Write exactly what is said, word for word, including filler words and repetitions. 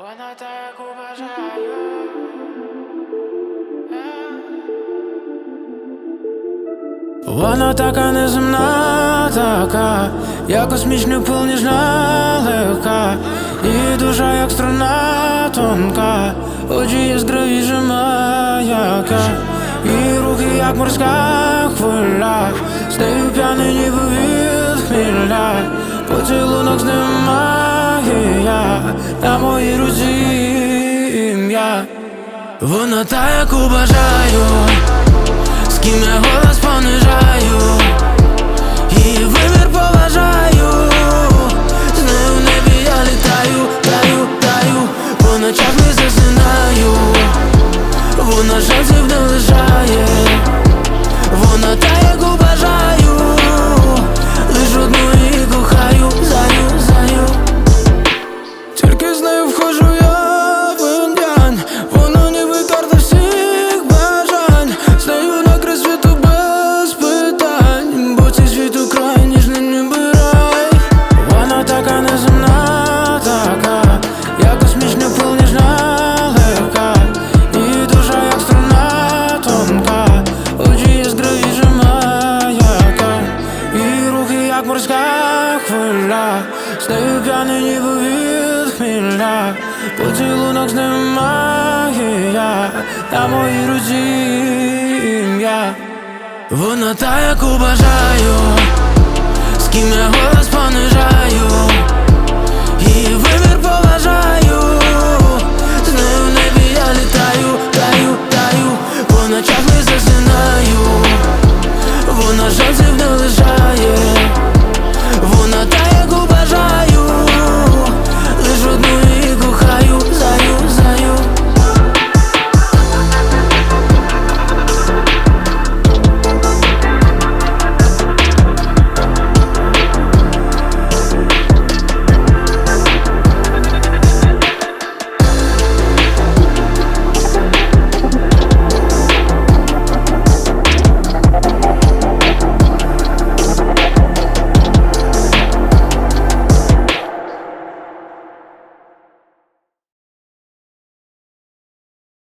Вона та, яку бажаю. Вона така неземна, така, як космічний пил, ніжна, легка, і душа, як струна тонка, очі яскравіше маяка, і рухи, як морська хвиля, стаю п'яний, ніби від хмілля, поцілунок з ним магія, на моїй руці ім'я. Вона та, яку бажаю, з ким я голос понижаю, її вибір поважаю, з нею в небі я літаю, таю, таю, по ночах не засинаю, вона шансів не лишає. Вона та, яку бажаю, лиш одну її кохаю, заю, заю. Тільки з нею вхожу я в індіань, вона ніби карта всіх бажань, з нею на край світу без питань, бо цей світ украй ніжний ніби рай. Вона така неземна, така, як космічний пил, ніжна, легка, і душа, як струна тонка, очі яскравіше маяка, і рухи, як морська хвиля, стаю п'яний, ніби від хмілля, поцілунок з ним магія, на моїй руці ім'я. Вона та, яку бажаю, з ким я голос понижаю,